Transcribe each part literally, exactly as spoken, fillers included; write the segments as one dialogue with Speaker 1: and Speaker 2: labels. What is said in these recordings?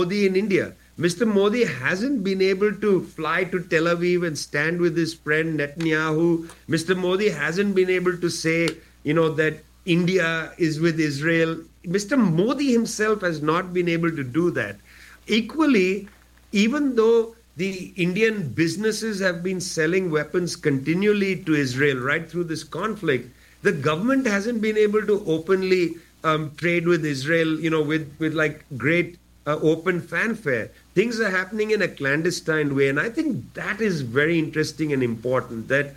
Speaker 1: Modi in India. Mister Modi hasn't been able to fly to Tel Aviv and stand with his friend Netanyahu. Mister Modi hasn't been able to say, you know, that India is with Israel. Mister Modi himself has not been able to do that. Equally, even though the Indian businesses have been selling weapons continually to Israel right through this conflict, the government hasn't been able to openly um, trade with Israel, you know, with, with like great uh, open fanfare. Things are happening in a clandestine way. And I think that is very interesting and important, that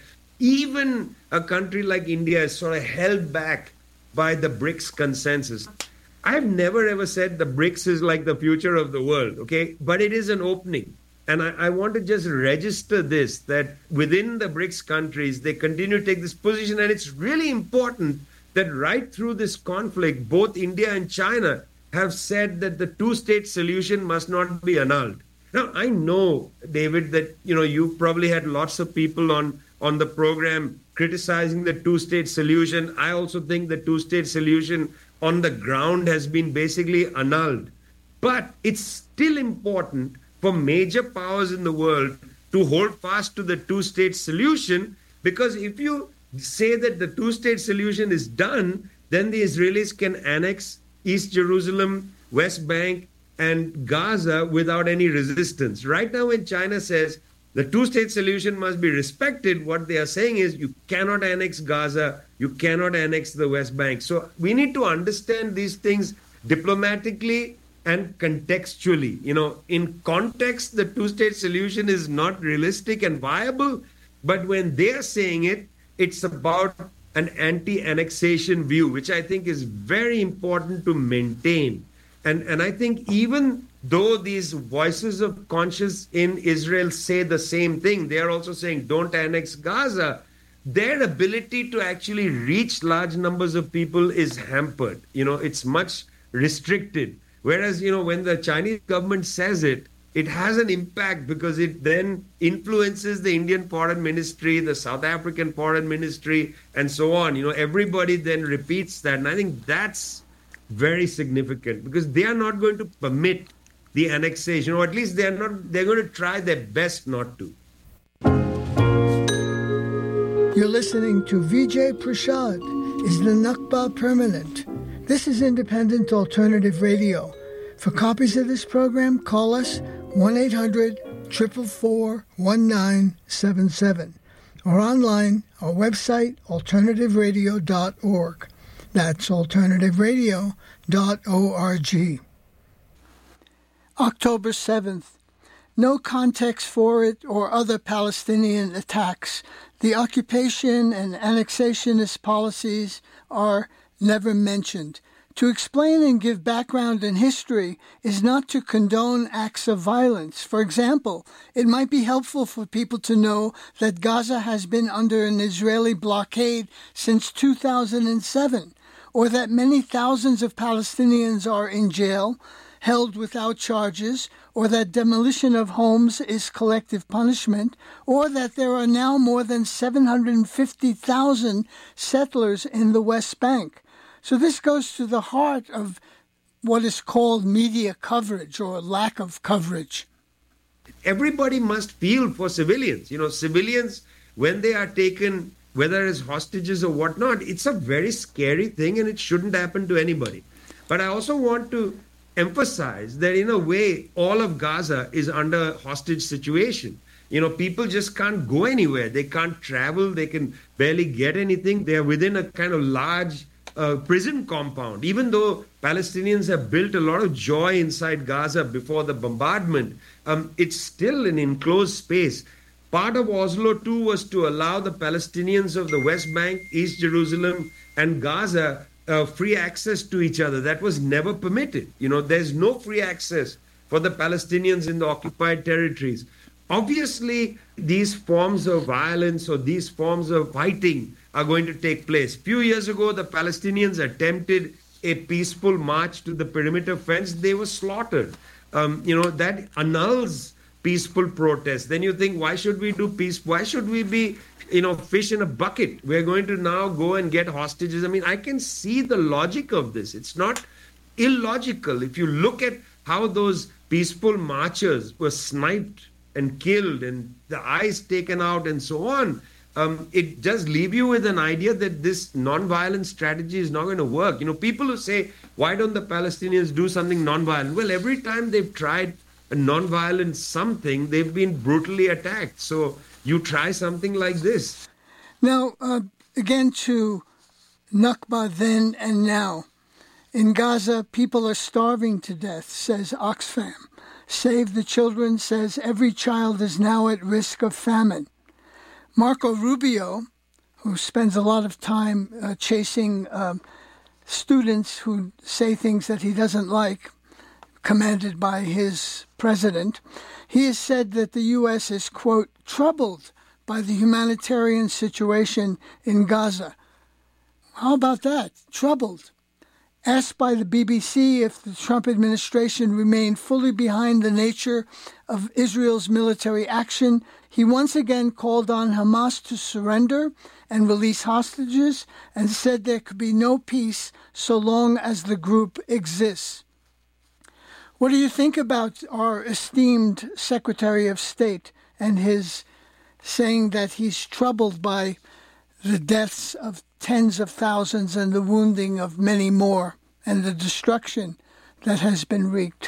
Speaker 1: even a country like India is sort of held back by the BRICS consensus. I've never ever said the BRICS is like the future of the world, okay? But it is an opening. And I, I want to just register this, that within the BRICS countries, they continue to take this position. And it's really important that right through this conflict, both India and China have said that the two-state solution must not be annulled. Now, I know, David, that, you know, you've probably had lots of people on, on the program criticizing the two-state solution. I also think the two-state solution on the ground has been basically annulled. But it's still important for major powers in the world to hold fast to the two-state solution, because if you say that the two-state solution is done, then the Israelis can annex East Jerusalem, West Bank, and Gaza without any resistance. Right now, when China says the two-state solution must be respected, what they are saying is you cannot annex Gaza, you cannot annex the West Bank. So we need to understand these things diplomatically and contextually. You know, in context, the two-state solution is not realistic and viable, but when they're saying it, it's about an anti-annexation view, which I think is very important to maintain. And, and I think even though these voices of conscience in Israel say the same thing, they're also saying don't annex Gaza, their ability to actually reach large numbers of people is hampered. You know, it's much restricted. Whereas, you know, when the Chinese government says it, it has an impact because it then influences the Indian foreign ministry, the South African foreign ministry, and so on. You know, everybody then repeats that. And I think that's very significant because they are not going to permit the annexation, or at least they're not, they're going to try their best not to.
Speaker 2: You're listening to Vijay Prashad. Is the Nakba permanent? This is Independent Alternative Radio. For copies of this program, call us one eight hundred, four four four, one nine seven seven or online, our website, alternative radio dot org. That's alternative radio dot org. October seventh. No context for it or other Palestinian attacks. The occupation and annexationist policies are never mentioned. To explain and give background and history is not to condone acts of violence. For example, it might be helpful for people to know that Gaza has been under an Israeli blockade since two thousand seven, or that many thousands of Palestinians are in jail, held without charges, or that demolition of homes is collective punishment, or that there are now more than seven hundred fifty thousand settlers in the West Bank. So this goes to the heart of what is called media coverage or lack of coverage.
Speaker 1: Everybody must feel for civilians. You know, civilians, when they are taken, whether as hostages or whatnot, it's a very scary thing and it shouldn't happen to anybody. But I also want to emphasize that in a way, all of Gaza is under a hostage situation. You know, people just can't go anywhere. They can't travel. They can barely get anything. They are within a kind of large uh, prison compound. Even though Palestinians have built a lot of joy inside Gaza before the bombardment, um, it's still an enclosed space. Part of Oslo two was to allow the Palestinians of the West Bank, East Jerusalem, and Gaza uh, free access to each other. That was never permitted. You know, there's no free access for the Palestinians in the occupied territories. Obviously, these forms of violence or these forms of fighting are going to take place. A few years ago, the Palestinians attempted a peaceful march to the perimeter fence. They were slaughtered. Um, you know, that annuls peaceful protest. Then you think, why should we do peace? Why should we be, you know, fish in a bucket? We're going to now go and get hostages. I mean, I can see the logic of this. It's not illogical. If you look at how those peaceful marchers were sniped and killed and the eyes taken out and so on, um, it does leave you with an idea that this non-violent strategy is not going to work. You know, people who say, why don't the Palestinians do something non-violent? Well, every time they've tried a non-violent something, they've been brutally attacked. So you try something like this.
Speaker 2: Now, uh, again to Nakba then and now. In Gaza, people are starving to death, says Oxfam. Save the Children says every child is now at risk of famine. Marco Rubio, who spends a lot of time uh, chasing um, students who say things that he doesn't like, commanded by his president, he has said that the U S is, quote, troubled by the humanitarian situation in Gaza. How about that? Troubled. Asked by the B B C if the Trump administration remained fully behind the nature of Israel's military action, he once again called on Hamas to surrender and release hostages and said there could be no peace so long as the group exists. What do you think about our esteemed Secretary of State and his saying that he's troubled by the deaths of tens of thousands and the wounding of many more and the destruction that has been wreaked?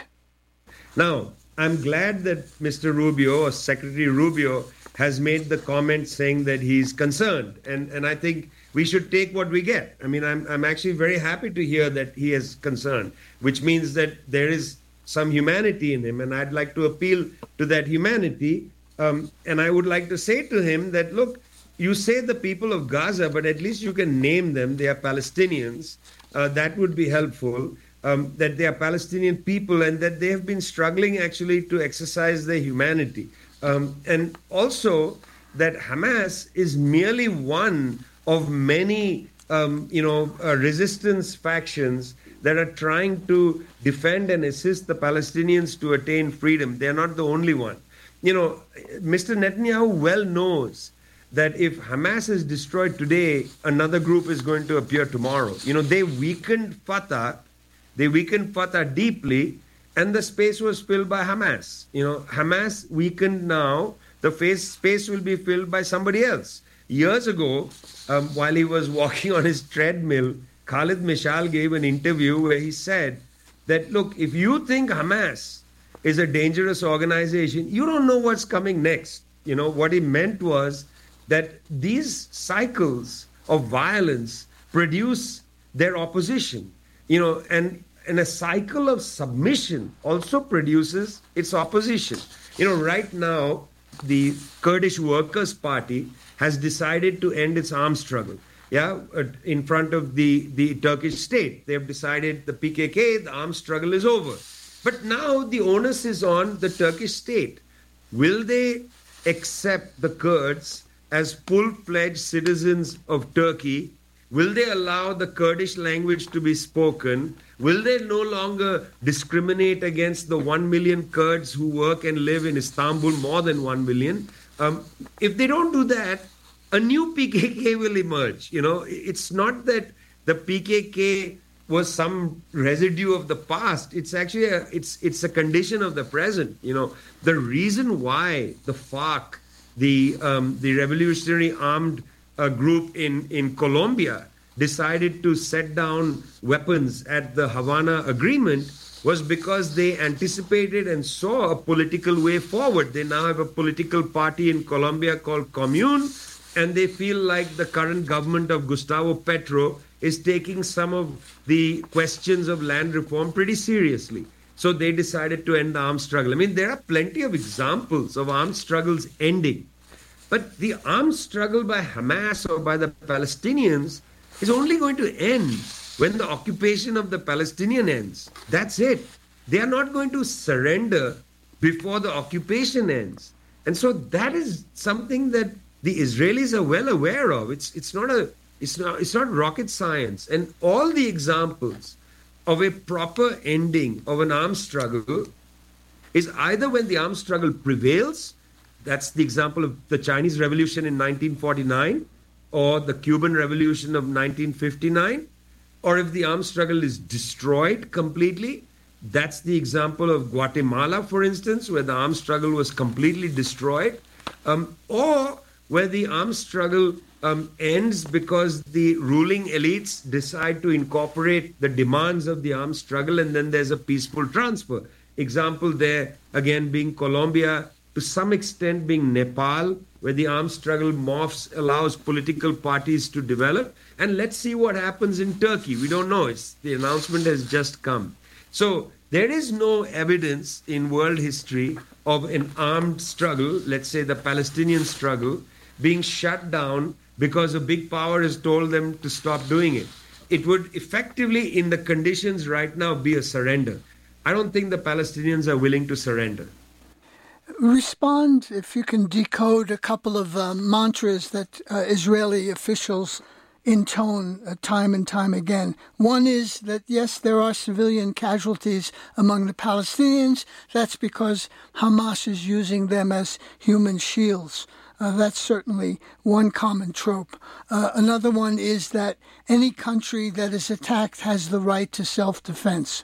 Speaker 1: Now, I'm glad that Mister Rubio or Secretary Rubio has made the comment saying that he's concerned. And, and I think we should take what we get. I mean, I'm, I'm actually very happy to hear that he is concerned, which means that there is some humanity in him. And I'd like to appeal to that humanity. Um, and I would like to say to him that, look, you say the people of Gaza, but at least you can name them. They are Palestinians. Uh, that would be helpful, um, that they are Palestinian people and that they have been struggling actually to exercise their humanity. Um, and also that Hamas is merely one of many, um, you know, uh, resistance factions that are trying to defend and assist the Palestinians to attain freedom. They're not the only one. You know, Mister Netanyahu well knows that if Hamas is destroyed today, another group is going to appear tomorrow. You know, they weakened Fatah, they weakened Fatah deeply, and the space was filled by Hamas. You know, Hamas weakened now, the face, space will be filled by somebody else. Years ago, um, while he was walking on his treadmill, Khalid Mishal gave an interview where he said that, look, if you think Hamas is a dangerous organization, you don't know what's coming next. You know, what he meant was that these cycles of violence produce their opposition, you know, and, and a cycle of submission also produces its opposition. You know, right now, the Kurdish Workers' Party has decided to end its arms struggle, yeah, in front of the, the Turkish state. They have decided the P K K, the arms struggle is over. But now the onus is on the Turkish state. Will they accept the Kurds as full-fledged citizens of Turkey? Will they allow the Kurdish language to be spoken? Will they no longer discriminate against the one million Kurds who work and live in Istanbul, more than one million? Um, if they don't do that, a new P K K will emerge. You know, it's not that the P K K was some residue of the past. It's actually a, it's it's a condition of the present. You know, the reason why the FARC, the um, the revolutionary armed uh, group in, in Colombia, decided to set down weapons at the Havana Agreement was because they anticipated and saw a political way forward. They now have a political party in Colombia called Commune, and they feel like the current government of Gustavo Petro is taking some of the questions of land reform pretty seriously. So they decided to end the armed struggle. I mean, there are plenty of examples of armed struggles ending. But the armed struggle by Hamas or by the Palestinians is only going to end when the occupation of the Palestinian ends. That's it. They are not going to surrender before the occupation ends. And so that is something that the Israelis are well aware of. It's it's not a it's not it's not rocket science. And all the examples of a proper ending of an armed struggle is either when the armed struggle prevails, that's the example of the Chinese Revolution in nineteen forty-nine, or the Cuban Revolution of nineteen fifty-nine, or if the armed struggle is destroyed completely, That's the example of Guatemala, for instance, where the armed struggle was completely destroyed, um, or where the armed struggle um, ends because the ruling elites decide to incorporate the demands of the armed struggle, and then there's a peaceful transfer. Example there, again, being Colombia, to some extent being Nepal, where the armed struggle morphs, allows political parties to develop. And let's see what happens in Turkey. We don't know. It's, the announcement has just come. So there is no evidence in world history of an armed struggle, let's say the Palestinian struggle, being shut down because a big power has told them to stop doing it. It would effectively, in the conditions right now, be a surrender. I don't think the Palestinians are willing to surrender.
Speaker 2: Respond, if you can decode a couple of uh, mantras that uh, Israeli officials intone uh, time and time again. One is that, yes, there are civilian casualties among the Palestinians. That's because Hamas is using them as human shields. Uh, that's certainly one common trope. Uh, another one is that any country that is attacked has the right to self-defense.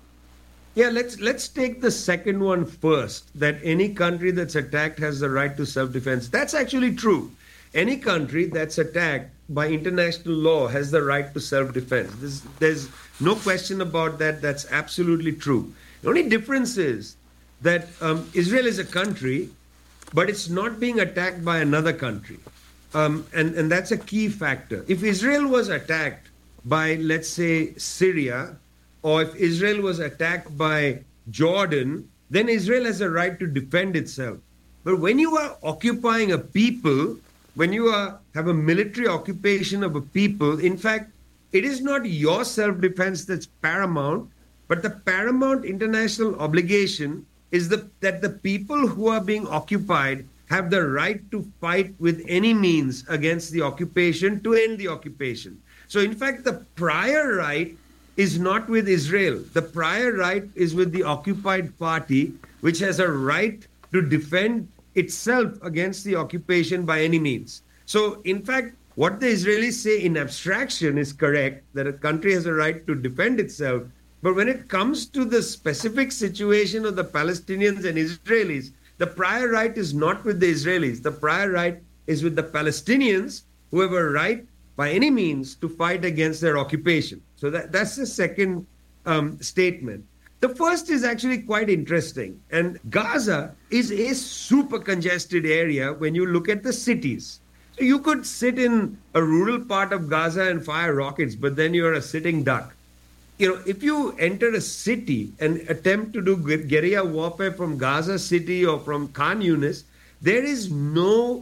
Speaker 1: Yeah, let's let's take the second one first, that any country that's attacked has the right to self-defense. That's actually true. Any country that's attacked by international law has the right to self-defense. There's, there's no question about that. That's absolutely true. The only difference is that um, Israel is a country, but it's not being attacked by another country. Um, and, and that's a key factor. If Israel was attacked by, let's say, Syria, or if Israel was attacked by Jordan, then Israel has a right to defend itself. But when you are occupying a people, when you are, have a military occupation of a people, in fact, it is not your self-defense that's paramount, but the paramount international obligation is the, that the people who are being occupied have the right to fight with any means against the occupation to end the occupation. So, in fact, the prior right is not with Israel. The prior right is with the occupied party, which has a right to defend itself against the occupation by any means. So, in fact, what the Israelis say in abstraction is correct, that a country has a right to defend itself. But when it comes to the specific situation of the Palestinians and Israelis, the prior right is not with the Israelis. The prior right is with the Palestinians, who have a right by any means to fight against their occupation. So that, that's the second um, statement. The first is actually quite interesting. And Gaza is a super congested area when you look at the cities. So you could sit in a rural part of Gaza and fire rockets, but then you're a sitting duck. You know, if you enter a city and attempt to do guerrilla warfare from Gaza City or from Khan Yunis, there is no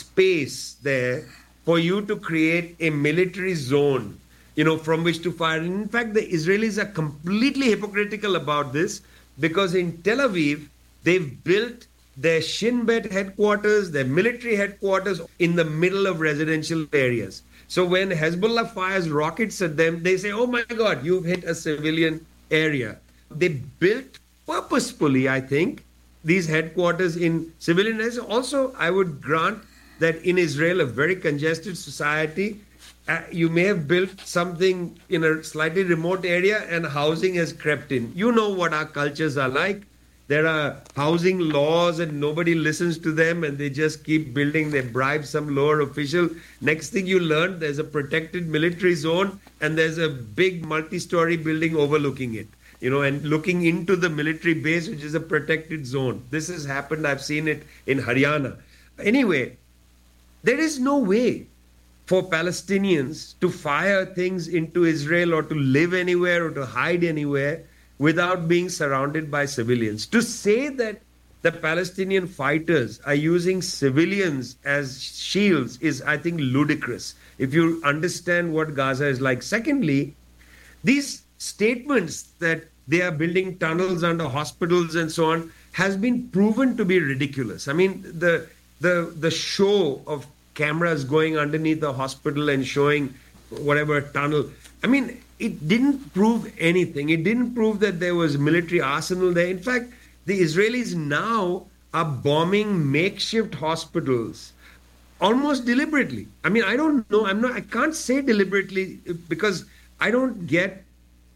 Speaker 1: space there for you to create a military zone, you know, from which to fire. And in fact, the Israelis are completely hypocritical about this, because in Tel Aviv, they've built their Shin Bet headquarters, their military headquarters in the middle of residential areas. So when Hezbollah fires rockets at them, they say, oh my God, you've hit a civilian area. They built purposefully, I think, these headquarters in civilian areas. Also, I would grant that in Israel, a very congested society, uh, you may have built something in a slightly remote area and housing has crept in. You know what our cultures are like. There are housing laws and nobody listens to them and they just keep building. They bribe some lower official. Next thing you learn, there's a protected military zone and there's a big multi-story building overlooking it, you know, and looking into the military base, which is a protected zone. This has happened. I've seen it in Haryana. Anyway, there is no way for Palestinians to fire things into Israel or to live anywhere or to hide anywhere without being surrounded by civilians. To say that the Palestinian fighters are using civilians as shields is, I think, ludicrous, if you understand what Gaza is like. Secondly, these statements that they are building tunnels under hospitals and so on has been proven to be ridiculous. I mean, the the the show of cameras going underneath the hospital and showing whatever tunnel, I mean, it didn't prove anything. It didn't prove that there was military arsenal there. In fact, the Israelis now are bombing makeshift hospitals almost deliberately. I mean, I don't know. I'm not, I can't say deliberately because I don't get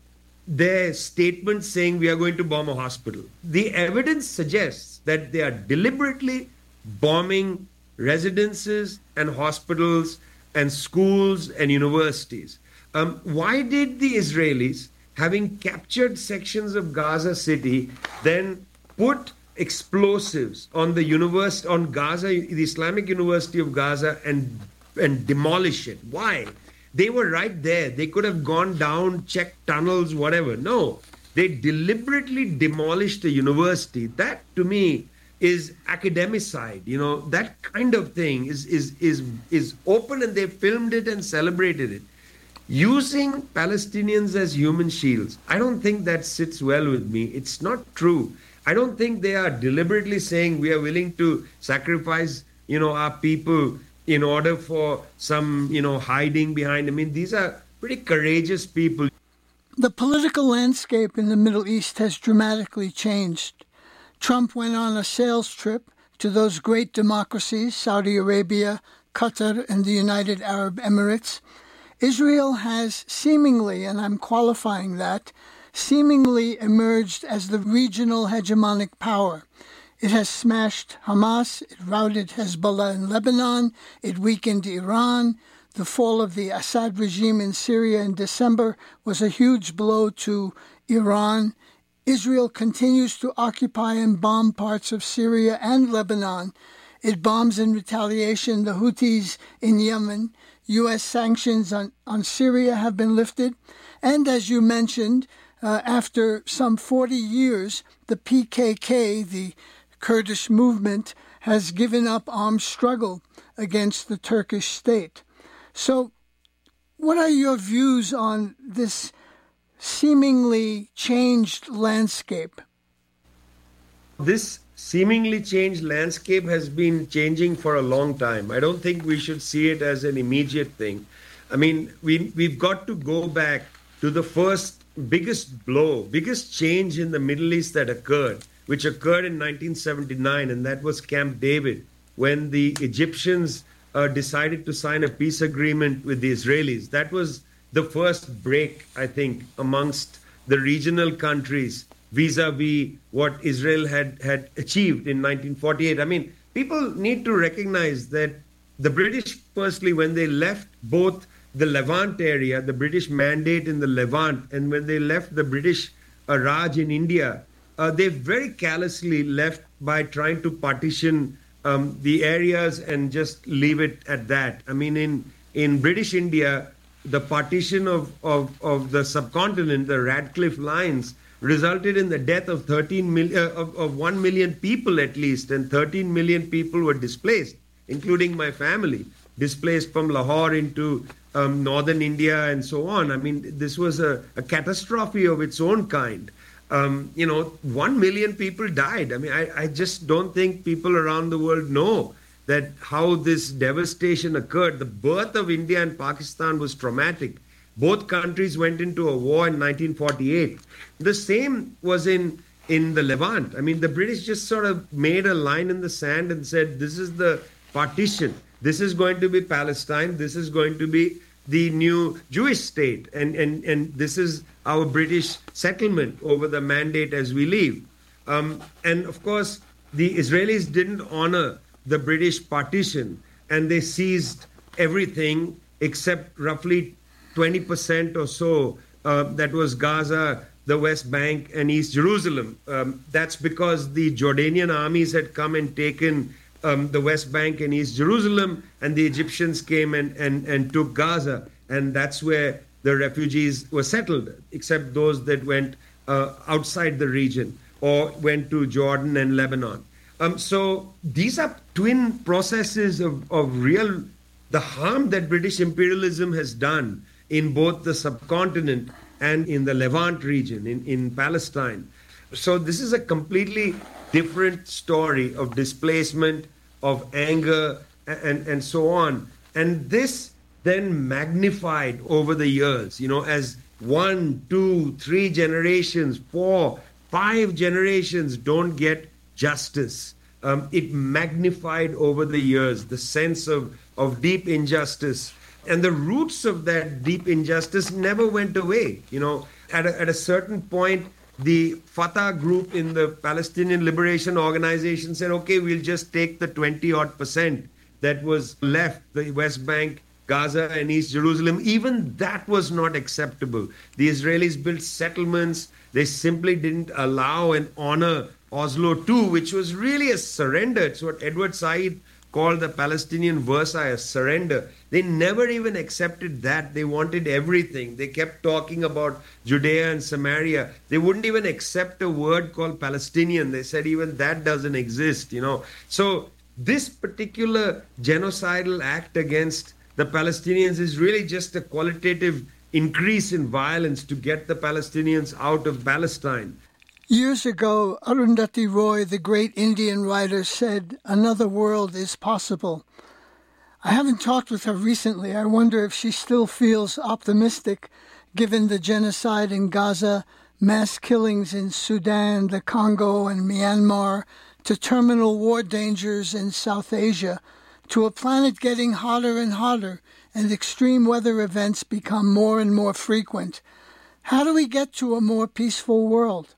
Speaker 1: their statement saying we are going to bomb a hospital. The evidence suggests that they are deliberately bombing residences and hospitals and schools and universities. Um, why did the Israelis, having captured sections of Gaza City, then put explosives on the university, on Gaza, the Islamic University of Gaza, and and demolish it? Why? They were right there. They could have gone down, checked tunnels, whatever. No, they deliberately demolished the university. That, to me, is academicide. You know, that kind of thing is is is is open, and they filmed it and celebrated it. Using Palestinians as human shields, I don't think that sits well with me. It's not true. I don't think they are deliberately saying we are willing to sacrifice, you know, our people in order for some, you know, hiding behind. I mean, these are pretty courageous people.
Speaker 2: The political landscape in the Middle East has dramatically changed. Trump went on a sales trip to those great democracies, Saudi Arabia, Qatar, and the United Arab Emirates. Israel has seemingly, and I'm qualifying that, seemingly emerged as the regional hegemonic power. It has smashed Hamas, it routed Hezbollah in Lebanon, it weakened Iran. The fall of the Assad regime in Syria in December was a huge blow to Iran. Israel continues to occupy and bomb parts of Syria and Lebanon. It bombs in retaliation the Houthis in Yemen. U S sanctions on, on Syria have been lifted. And as you mentioned, uh, after some forty years, the P K K, the Kurdish movement, has given up armed struggle against the Turkish state. So what are your views on this seemingly changed landscape?
Speaker 1: This seemingly changed landscape has been changing for a long time. I don't think we should see it as an immediate thing. I mean, we, we've got to go back to the first biggest blow, biggest change in the Middle East that occurred, which occurred in nineteen seventy-nine, and that was Camp David, when the Egyptians uh, decided to sign a peace agreement with the Israelis. That was the first break, I think, amongst the regional countries vis-a-vis what Israel had, had achieved in nineteen forty-eight. I mean, people need to recognize that the British, firstly, when they left both the Levant area, the British mandate in the Levant, and when they left the British uh, Raj in India, uh, they very callously left by trying to partition um, the areas and just leave it at that. I mean, in, in British India, the partition of, of, of the subcontinent, the Radcliffe Lines, resulted in the death of thirteen million, uh, of, of one million people at least, and thirteen million people were displaced, including my family, displaced from Lahore into um, northern India and so on. I mean, this was a, a catastrophe of its own kind. Um, you know, one million people died. I mean, I, I just don't think people around the world know that how this devastation occurred. The birth of India and Pakistan was traumatic. Both countries went into a war in nineteen forty-eight. The same was in, in the Levant. I mean, the British just sort of made a line in the sand and said, this is the partition. This is going to be Palestine. This is going to be the new Jewish state. And, and, and this is our British settlement over the mandate as we leave. Um, and of course, the Israelis didn't honor the British partition, and they seized everything except roughly twenty percent or so uh, that was Gaza, the West Bank, and East Jerusalem. Um, that's because the Jordanian armies had come and taken um, the West Bank and East Jerusalem, and the Egyptians came and, and, and took Gaza, and that's where the refugees were settled, except those that went uh, outside the region or went to Jordan and Lebanon. Um, so these are twin processes of, of real, the harm that British imperialism has done in both the subcontinent and in the Levant region, in, in Palestine. So this is a completely different story of displacement, of anger, and, and so on. And this then magnified over the years, you know, as one, two, three generations, four, five generations don't get justice. Um, it magnified over the years the sense of, of deep injustice And the roots of that deep injustice never went away. You know, at a, at a certain point, the Fatah group in the Palestinian Liberation Organization said, okay, we'll just take the twenty odd percent that was left, the West Bank, Gaza and East Jerusalem. Even that was not acceptable. The Israelis built settlements. They simply didn't allow and honor Oslo two, which was really a surrender. It's what Edward Said called the Palestinian Versailles, a surrender. They never even accepted that. They wanted everything. They kept talking about Judea and Samaria. They wouldn't even accept a word called Palestinian. They said even that doesn't exist, you know. So this particular genocidal act against the Palestinians is really just a qualitative increase in violence to get the Palestinians out of Palestine.
Speaker 2: Years ago, Arundhati Roy, the great Indian writer, said, "Another world is possible." I haven't talked with her recently. I wonder if she still feels optimistic, given the genocide in Gaza, mass killings in Sudan, the Congo, and Myanmar, to terminal war dangers in South Asia, to a planet getting hotter and hotter, and extreme weather events become more and more frequent. How do we get to a more peaceful world?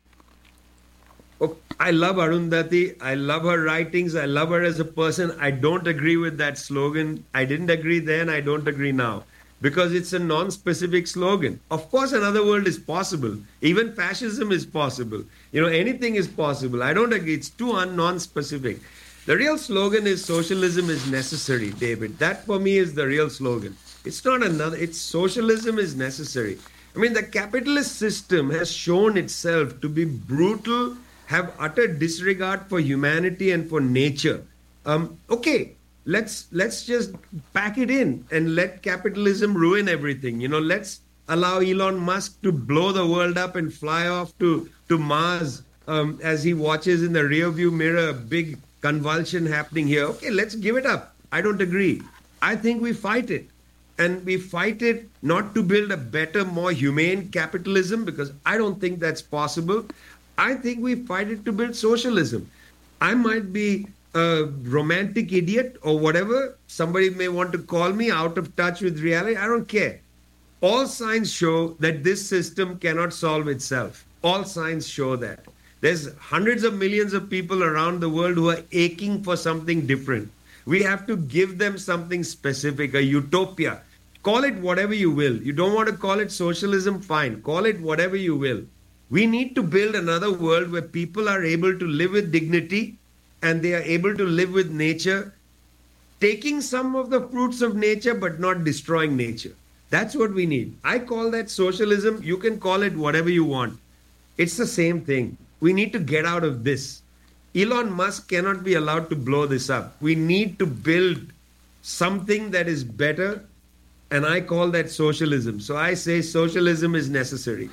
Speaker 1: Oh, I love Arundhati. I love her writings. I love her as a person. I don't agree with that slogan. I didn't agree then. I don't agree now. Because it's a non-specific slogan. Of course, another world is possible. Even fascism is possible. You know, anything is possible. I don't agree. It's too un- non-specific. The real slogan is socialism is necessary, David. That for me is the real slogan. It's not another. It's socialism is necessary. I mean, the capitalist system has shown itself to be brutal, have utter disregard for humanity and for nature. Um, okay, let's let's just pack it in and let capitalism ruin everything. You know, let's allow Elon Musk to blow the world up and fly off to, to Mars um, as he watches in the rearview mirror a big convulsion happening here. Okay, let's give it up. I don't agree. I think we fight it. And we fight it not to build a better, more humane capitalism, because I don't think that's possible. I think we fight it to build socialism. I might be a romantic idiot or whatever. Somebody may want to call me out of touch with reality. I don't care. All signs show that this system cannot solve itself. All signs show that. There's hundreds of millions of people around the world who are aching for something different. We have to give them something specific, a utopia. Call it whatever you will. You don't want to call it socialism? Fine. Call it whatever you will. We need to build another world where people are able to live with dignity and they are able to live with nature, taking some of the fruits of nature but not destroying nature. That's what we need. I call that socialism. You can call it whatever you want. It's the same thing. We need to get out of this. Elon Musk cannot be allowed to blow this up. We need to build something that is better, and I call that socialism. So I say socialism is necessary.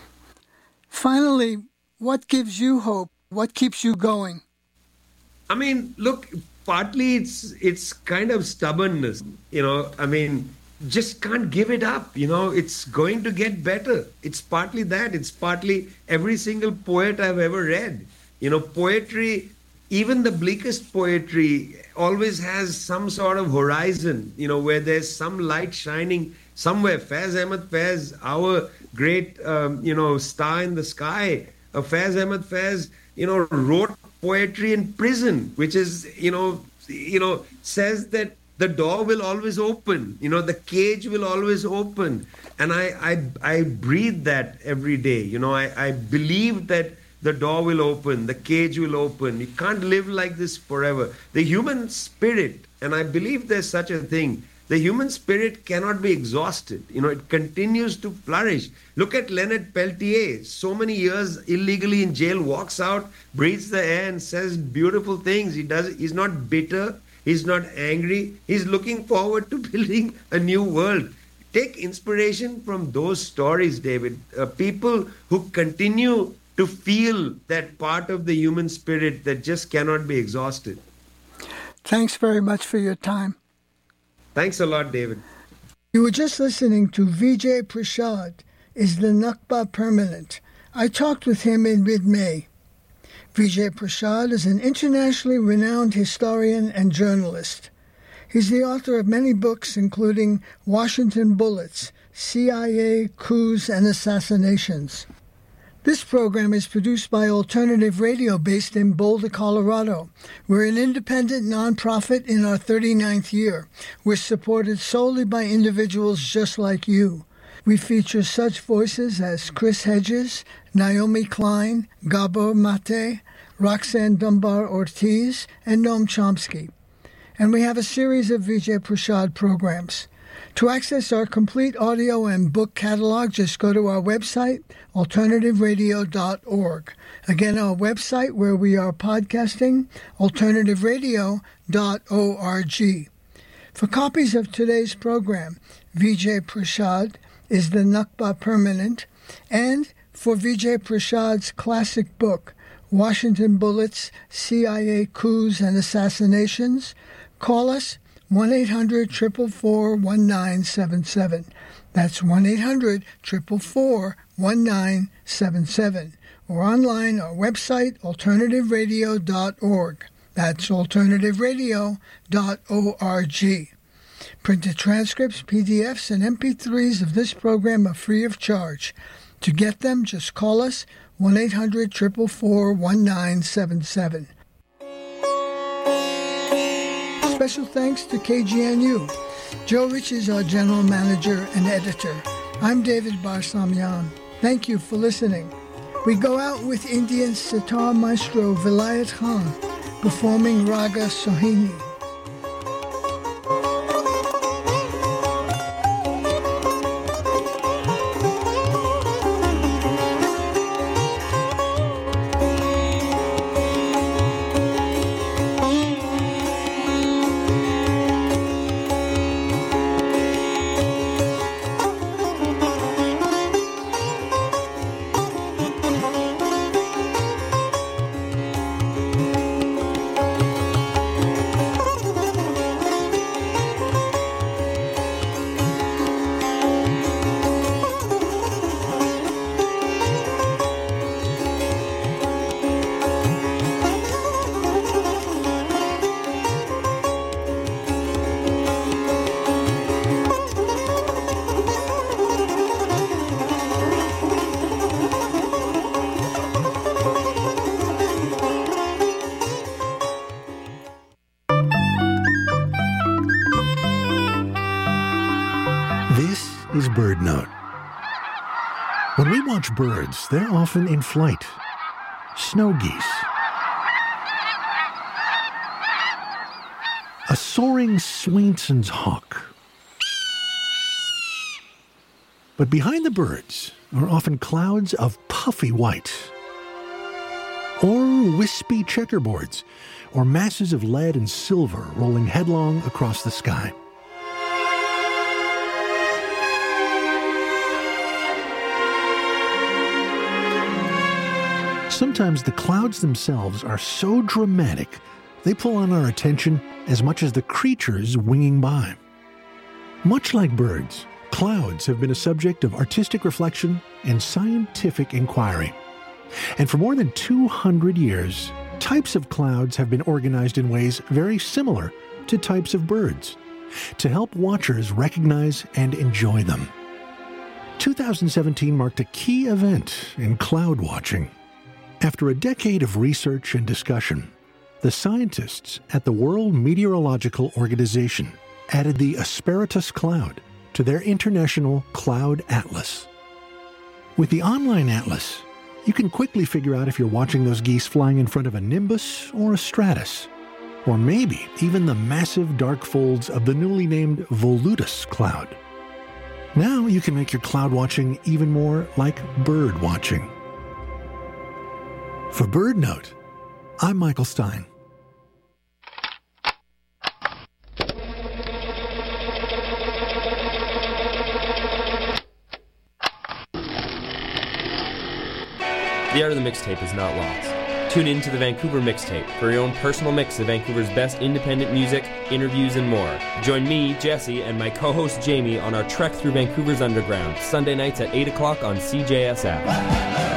Speaker 2: Finally, what gives you hope? What keeps you going?
Speaker 1: I mean, look, partly it's it's kind of stubbornness. You know, I mean, just can't give it up. You know, it's going to get better. It's partly that. It's partly every single poet I've ever read. You know, poetry, even the bleakest poetry, always has some sort of horizon, you know, where there's some light shining somewhere. Faiz Ahmed Faiz, our great, um, you know, star in the sky, uh, Faiz Ahmed Faiz, you know, wrote poetry in prison, which is, you know, you know, says that the door will always open, you know, the cage will always open. And I, I, I breathe that every day. You know, I, I believe that the door will open, the cage will open. You can't live like this forever. The human spirit, and I believe there's such a thing, the human spirit cannot be exhausted. You know, it continues to flourish. Look at Leonard Peltier, so many years illegally in jail, walks out, breathes the air and says beautiful things. He does. He's not bitter. He's not angry. He's looking forward to building a new world. Take inspiration from those stories, David. Uh, people who continue to feel that part of the human spirit that just cannot be exhausted.
Speaker 2: Thanks very much for your time.
Speaker 1: Thanks a lot, David.
Speaker 2: You were just listening to Vijay Prashad, Is the Nakba Permanent? I talked with him in mid-May. Vijay Prashad is an internationally renowned historian and journalist. He's the author of many books, including Washington Bullets, C I A Coups and Assassinations. This program is produced by Alternative Radio based in Boulder, Colorado. We're an independent nonprofit in our thirty-ninth year. We're supported solely by individuals just like you. We feature such voices as Chris Hedges, Naomi Klein, Gabor Mate, Roxanne Dunbar-Ortiz, and Noam Chomsky. And we have a series of Vijay Prashad programs. To access our complete audio and book catalog, just go to our website, alternative radio dot org. Again, our website where we are podcasting, alternative radio dot org. For copies of today's program, Vijay Prashad is the Nakba Permanent, and for Vijay Prashad's classic book, Washington Bullets, C I A Coups and Assassinations, call us one eight hundred, four four four, one nine seven seven. That's one eight hundred, four four four, one nine seven seven. Or online, our website, alternative radio dot org. That's alternative radio dot org. Printed transcripts, P D Fs, and M P threes of this program are free of charge. To get them, just call us one eight hundred, four four four, one nine seven seven. Special thanks to K G N U. Joe Rich is our general manager and editor. I'm David Barsamian. Thank you for listening. We go out with Indian sitar maestro Vilayat Khan performing Raga Sohini.
Speaker 3: Bird Note. When we watch birds, they're often in flight. Snow geese. A soaring Swainson's hawk. But behind the birds are often clouds of puffy white. Or wispy checkerboards, or masses of lead and silver rolling headlong across the sky. Sometimes the clouds themselves are so dramatic, they pull on our attention as much as the creatures winging by. Much like birds, clouds have been a subject of artistic reflection and scientific inquiry. And for more than two hundred years, types of clouds have been organized in ways very similar to types of birds, to help watchers recognize and enjoy them. two thousand seventeen marked a key event in cloud watching. After a decade of research and discussion, the scientists at the World Meteorological Organization added the Asperitas Cloud to their International Cloud Atlas. With the online atlas, you can quickly figure out if you're watching those geese flying in front of a nimbus or a stratus, or maybe even the massive dark folds of the newly named Volutus Cloud. Now you can make your cloud watching even more like bird watching. For Bird Note, I'm Michael Stein.
Speaker 4: The art of the mixtape is not lost. Tune in to the Vancouver Mixtape for your own personal mix of Vancouver's best independent music, interviews, and more. Join me, Jesse, and my co-host Jamie on our trek through Vancouver's underground, Sunday nights at eight o'clock on C J S F.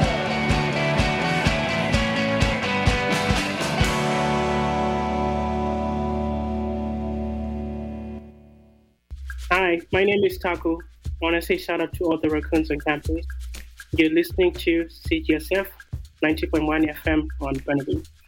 Speaker 5: Hi, my name is Taku. I want to say shout out to all the raccoons on campus. You're listening to C G S F ninety point one F M on Burnaby.